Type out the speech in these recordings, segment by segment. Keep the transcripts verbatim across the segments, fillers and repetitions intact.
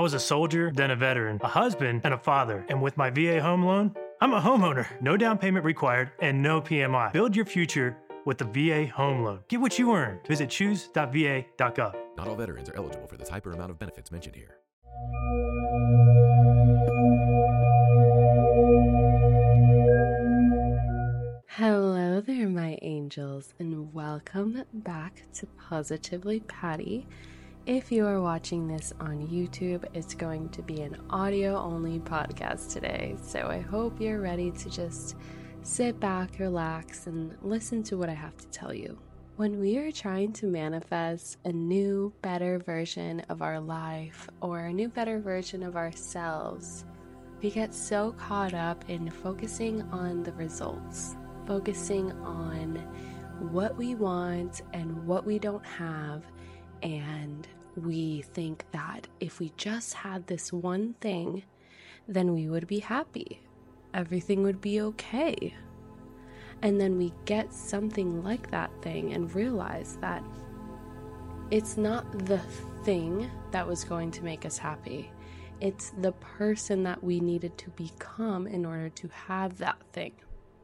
was a soldier, then a veteran, a husband, and a father. And with my V A home loan, I'm a homeowner. No down payment required and no P M I. Build your future with the V A home loan. Get what you earn. Visit choose dot v a dot gov. Not all veterans are eligible for the type or amount of benefits mentioned here. Hello there, my angels, and welcome back to Positively Patty. If you are watching this on YouTube, it's going to be an audio-only podcast today, so I hope you're ready to just sit back, relax, and listen to what I have to tell you. When we are trying to manifest a new, better version of our life or a new, better version of ourselves, we get so caught up in focusing on the results, focusing on what we want and what we don't have, and we think that if we just had this one thing, then we would be happy. Everything would be okay. And then we get something like that thing and realize that it's not the thing that was going to make us happy. It's the person that we needed to become in order to have that thing.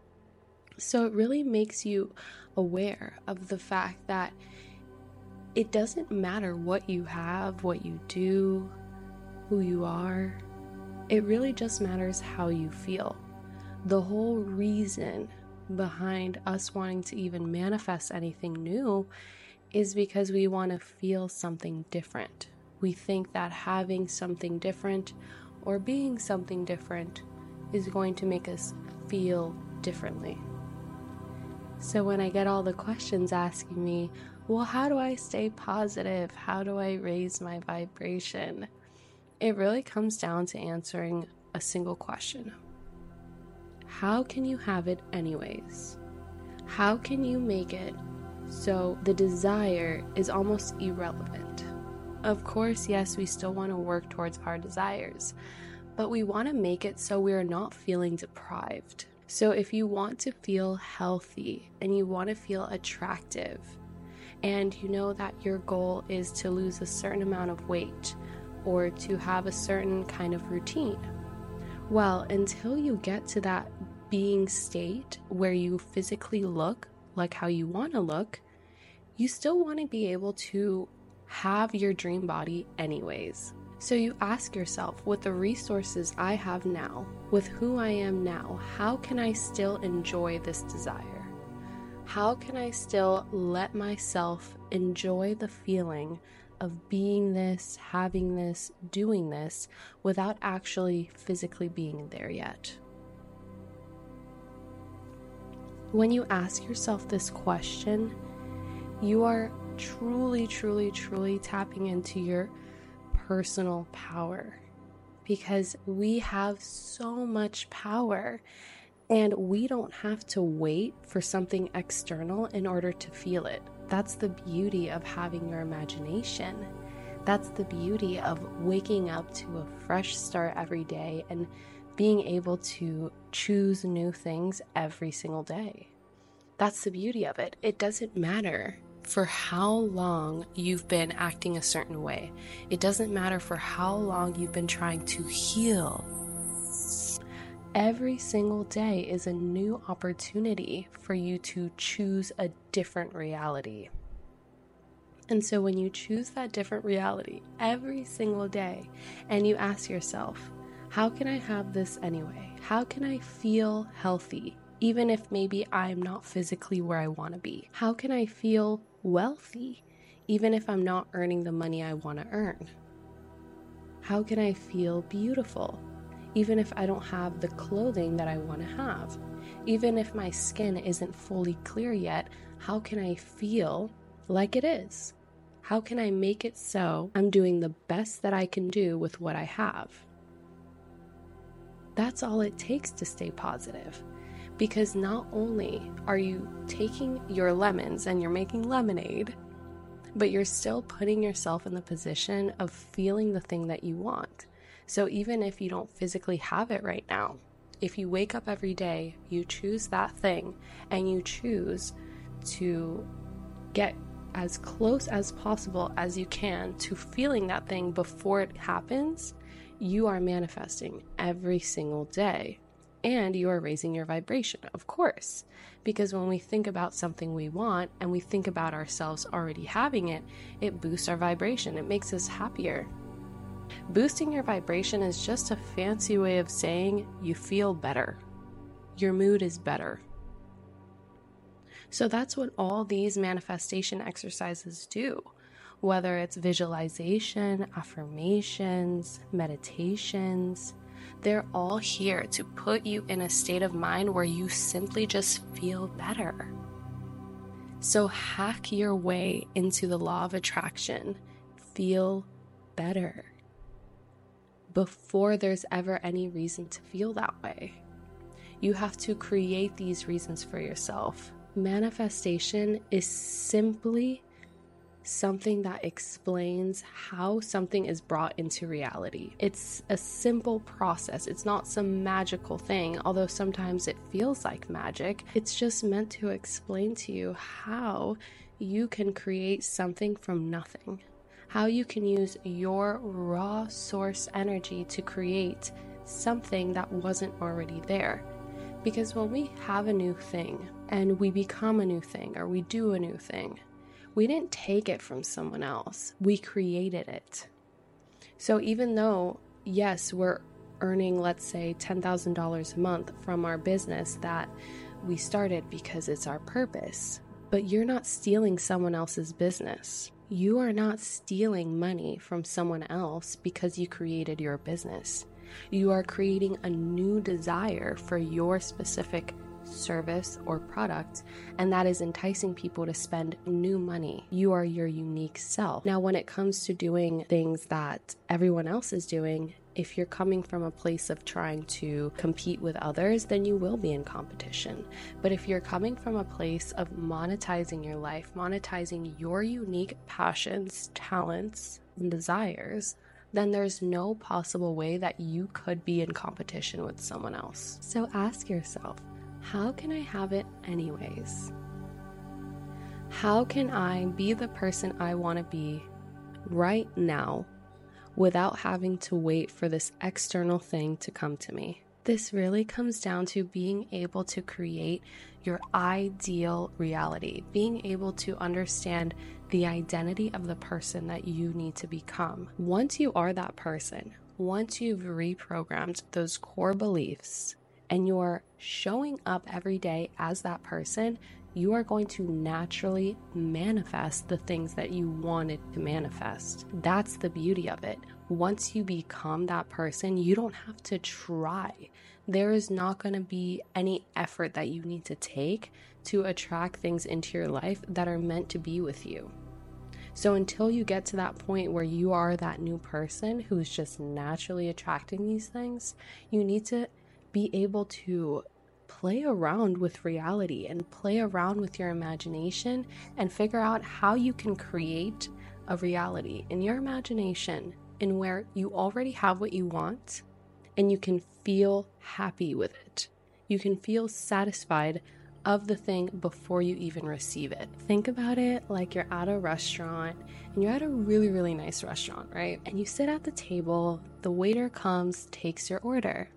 So it really makes you aware of the fact that it doesn't matter what you have, what you do, who you are. It really just matters how you feel. The whole reason behind us wanting to even manifest anything new is because we want to feel something different. We think that having something different or being something different is going to make us feel differently. So when I get all the questions asking me, well, how do I stay positive? How do I raise my vibration? It really comes down to answering a single question. How can you have it anyways? How can you make it so the desire is almost irrelevant? Of course, yes, we still want to work towards our desires, but we want to make it so we're not feeling deprived. So if you want to feel healthy and you want to feel attractive, and you know that your goal is to lose a certain amount of weight or to have a certain kind of routine, well, until you get to that being state where you physically look like how you want to look, you still want to be able to have your dream body anyways. So you ask yourself, with the resources I have now, with who I am now, how can I still enjoy this desire? How can I still let myself enjoy the feeling of being this, having this, doing this, without actually physically being there yet? When you ask yourself this question, you are truly, truly, truly tapping into your personal power, because we have so much power and we don't have to wait for something external in order to feel it. That's the beauty of having your imagination. That's the beauty of waking up to a fresh start every day and being able to choose new things every single day. That's the beauty of it. It doesn't matter for how long you've been acting a certain way. It doesn't matter for how long you've been trying to heal. Every single day is a new opportunity for you to choose a different reality. And so when you choose that different reality every single day and you ask yourself, how can I have this anyway? How can I feel healthy, even if maybe I'm not physically where I want to be? How can I feel wealthy, even if I'm not earning the money I want to earn? How can I feel beautiful, even if I don't have the clothing that I want to have? Even if my skin isn't fully clear yet, how can I feel like it is? How can I make it so I'm doing the best that I can do with what I have? That's all it takes to stay positive. Because not only are you taking your lemons and you're making lemonade, but you're still putting yourself in the position of feeling the thing that you want. So even if you don't physically have it right now, if you wake up every day, you choose that thing, and you choose to get as close as possible as you can to feeling that thing before it happens, you are manifesting every single day. And you are raising your vibration, of course, because when we think about something we want and we think about ourselves already having it, it boosts our vibration. It makes us happier. Boosting your vibration is just a fancy way of saying you feel better. Your mood is better. So that's what all these manifestation exercises do. Whether it's visualization, affirmations, meditations, they're all here to put you in a state of mind where you simply just feel better. So hack your way into the law of attraction. Feel better before there's ever any reason to feel that way. You have to create these reasons for yourself. Manifestation is simply something that explains how something is brought into reality. It's a simple process. It's not some magical thing, although sometimes it feels like magic. It's just meant to explain to you how you can create something from nothing, how you can use your raw source energy to create something that wasn't already there. Because when we have a new thing and we become a new thing or we do a new thing, we didn't take it from someone else. We created it. So even though, yes, we're earning, let's say, ten thousand dollars a month from our business that we started because it's our purpose, but you're not stealing someone else's business. You are not stealing money from someone else because you created your business. You are creating a new desire for your specific service or product, and that is enticing people to spend new money. You are your unique self. Now, when it comes to doing things that everyone else is doing, if you're coming from a place of trying to compete with others, then you will be in competition. But if you're coming from a place of monetizing your life, monetizing your unique passions, talents, and desires, then there's no possible way that you could be in competition with someone else. So ask yourself, how can I have it anyways? How can I be the person I want to be right now without having to wait for this external thing to come to me? This really comes down to being able to create your ideal reality, being able to understand the identity of the person that you need to become. Once you are that person, once you've reprogrammed those core beliefs, and you're showing up every day as that person, you are going to naturally manifest the things that you wanted to manifest. That's the beauty of it. Once you become that person, you don't have to try. There is not going to be any effort that you need to take to attract things into your life that are meant to be with you. So until you get to that point where you are that new person who's just naturally attracting these things, you need to be able to play around with reality and play around with your imagination and figure out how you can create a reality in your imagination in where you already have what you want and you can feel happy with it. You can feel satisfied of the thing before you even receive it. Think about it like you're at a restaurant and you're at a really, really nice restaurant, right? And you sit at the table, the waiter comes, takes your order.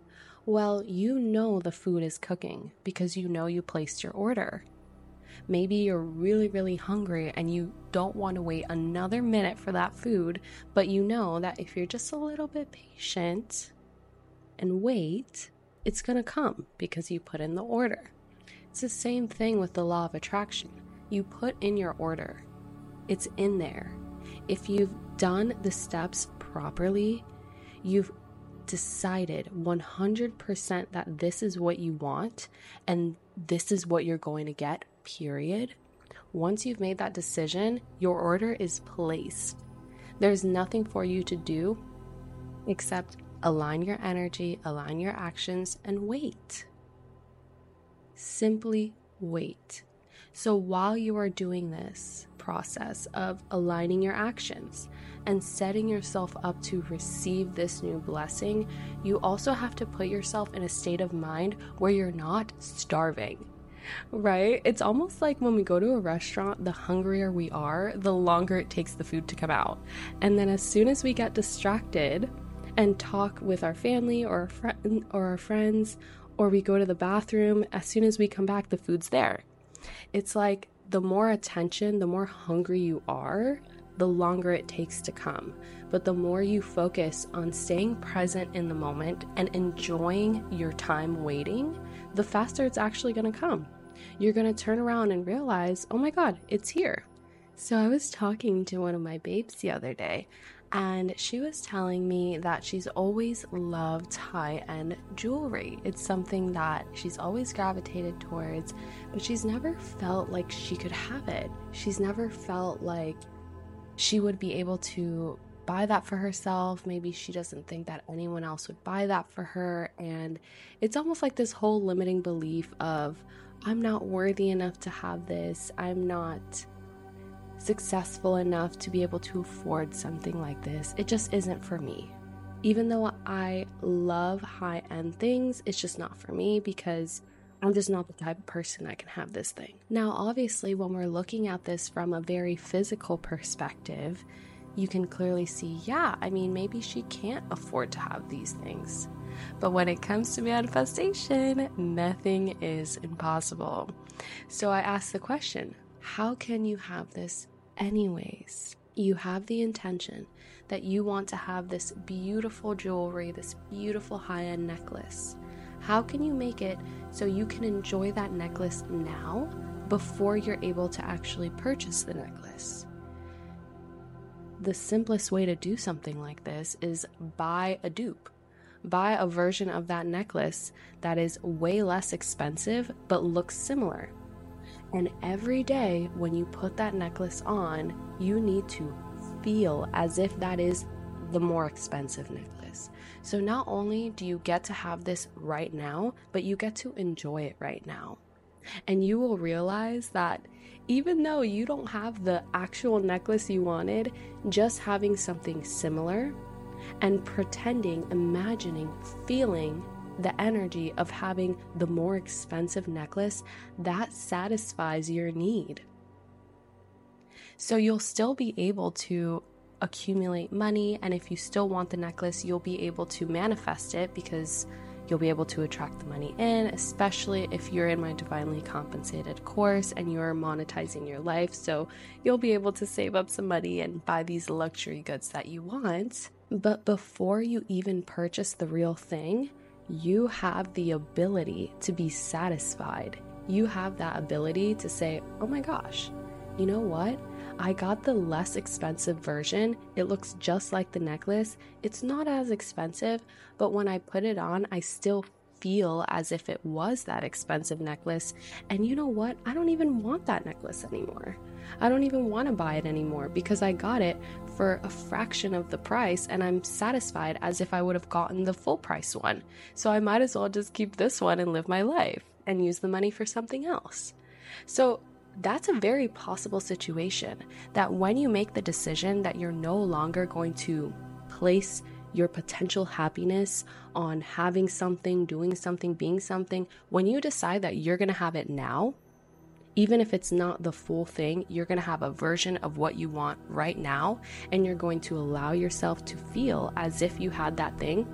Well, you know the food is cooking because you know you placed your order. Maybe you're really, really hungry and you don't want to wait another minute for that food, but you know that if you're just a little bit patient and wait, it's going to come because you put in the order. It's the same thing with the law of attraction. You put in your order. It's in there. If you've done the steps properly, you've decided one hundred percent that this is what you want and this is what you're going to get, period. Once you've made that decision, your order is placed. There's nothing for you to do except align your energy, align your actions, and wait. Simply wait. So while you are doing this process of aligning your actions and setting yourself up to receive this new blessing, you also have to put yourself in a state of mind where you're not starving. Right? It's almost like when we go to a restaurant, the hungrier we are, the longer it takes the food to come out. And then as soon as we get distracted and talk with our family or our, friend, or our friends, or we go to the bathroom, as soon as we come back, the food's there. It's like the more attention, the more hungry you are, the longer it takes to come. But the more you focus on staying present in the moment and enjoying your time waiting, the faster it's actually going to come. You're going to turn around and realize, oh my God, it's here. So I was talking to one of my babes the other day, and she was telling me that she's always loved high-end jewelry. It's something that she's always gravitated towards, but she's never felt like she could have it. She's never felt like she would be able to buy that for herself. Maybe she doesn't think that anyone else would buy that for her. And it's almost like this whole limiting belief of, I'm not worthy enough to have this. I'm not successful enough to be able to afford something like this. It just isn't for me. Even though I love high-end things, it's just not for me because I'm just not the type of person that can have this thing. Now, obviously, when we're looking at this from a very physical perspective, you can clearly see, yeah, I mean, maybe she can't afford to have these things. But when it comes to manifestation, nothing is impossible. So I asked the question, how can you have this anyways? You have the intention that you want to have this beautiful jewelry, this beautiful high-end necklace. How can you make it so you can enjoy that necklace now before you're able to actually purchase the necklace? The simplest way to do something like this is buy a dupe. Buy a version of that necklace that is way less expensive but looks similar. And every day when you put that necklace on, you need to feel as if that is the more expensive necklace. So not only do you get to have this right now, but you get to enjoy it right now. And you will realize that even though you don't have the actual necklace you wanted, just having something similar and pretending, imagining, feeling the energy of having the more expensive necklace, that satisfies your need. So you'll still be able to accumulate money, and if you still want the necklace, you'll be able to manifest it because you'll be able to attract the money in, especially if you're in my Divinely Compensated course and you're monetizing your life. So you'll be able to save up some money and buy these luxury goods that you want. But before you even purchase the real thing, you have the ability to be satisfied. You have that ability to say, oh my gosh, you know what? I got the less expensive version. It looks just like the necklace. It's not as expensive, but when I put it on, I still feel as if it was that expensive necklace. And you know what? I don't even want that necklace anymore. I don't even want to buy it anymore because I got it for a fraction of the price and I'm satisfied as if I would have gotten the full price one. So I might as well just keep this one and live my life and use the money for something else. So that's a very possible situation, that when you make the decision that you're no longer going to place your potential happiness on having something, doing something, being something, when you decide that you're going to have it now, even if it's not the full thing, you're going to have a version of what you want right now, and you're going to allow yourself to feel as if you had that thing.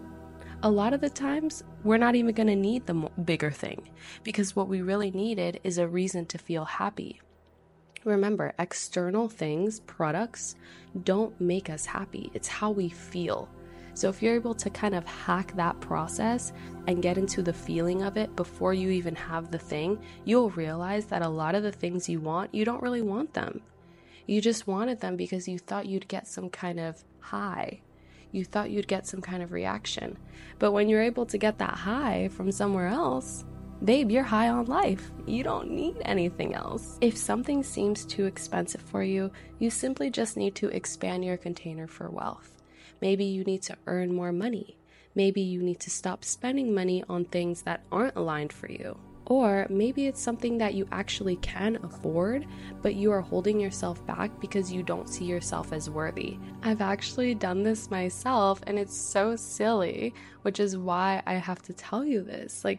A lot of the times, we're not even going to need the bigger thing because what we really needed is a reason to feel happy. Remember, external things, products, don't make us happy. It's how we feel. So if you're able to kind of hack that process and get into the feeling of it before you even have the thing, you'll realize that a lot of the things you want, you don't really want them. You just wanted them because you thought you'd get some kind of high. You thought you'd get some kind of reaction. But when you're able to get that high from somewhere else, babe, you're high on life. You don't need anything else. If something seems too expensive for you, you simply just need to expand your container for wealth. Maybe you need to earn more money. Maybe you need to stop spending money on things that aren't aligned for you. Or maybe it's something that you actually can afford, but you are holding yourself back because you don't see yourself as worthy. I've actually done this myself, and it's so silly, which is why I have to tell you this. Like,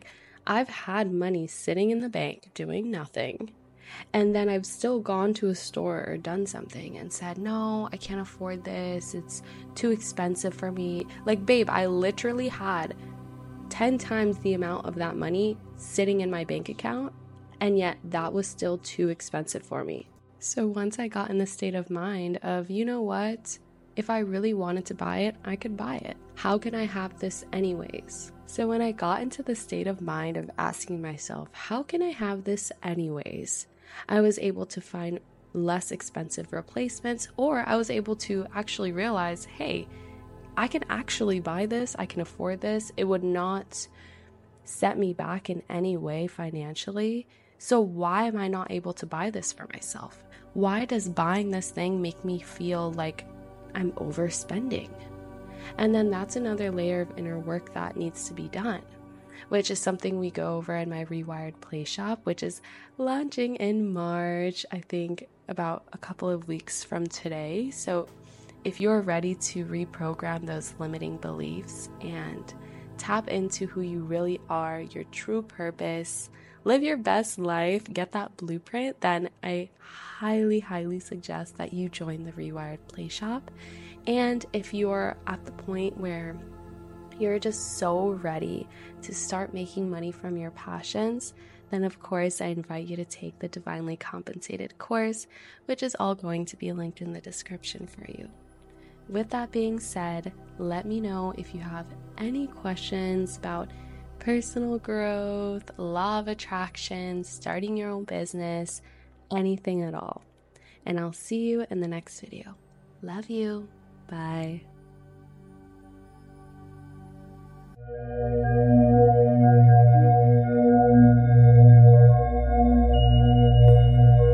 I've had money sitting in the bank doing nothing, and then I've still gone to a store or done something and said, no, I can't afford this. It's too expensive for me. Like, babe, I literally had ten times the amount of that money sitting in my bank account, and yet that was still too expensive for me. So once I got in the state of mind of, you know what? If I really wanted to buy it, I could buy it. How can I have this anyways? So when I got into the state of mind of asking myself, how can I have this anyways? I was able to find less expensive replacements, or I was able to actually realize, hey, I can actually buy this. I can afford this. It would not set me back in any way financially. So why am I not able to buy this for myself? Why does buying this thing make me feel like I'm overspending? And then that's another layer of inner work that needs to be done, which is something we go over in my Rewired Play Shop, which is launching in March, I think about a couple of weeks from today. So if you're ready to reprogram those limiting beliefs and tap into who you really are, your true purpose, live your best life, get that blueprint, then I highly, highly suggest that you join the Rewired Play Shop. And if you're at the point where you're just so ready to start making money from your passions, then of course I invite you to take the Divinely Compensated course, which is all going to be linked in the description for you. With that being said, let me know if you have any questions about personal growth, law of attraction, starting your own business, anything at all. And I'll see you in the next video. Love you. Bye.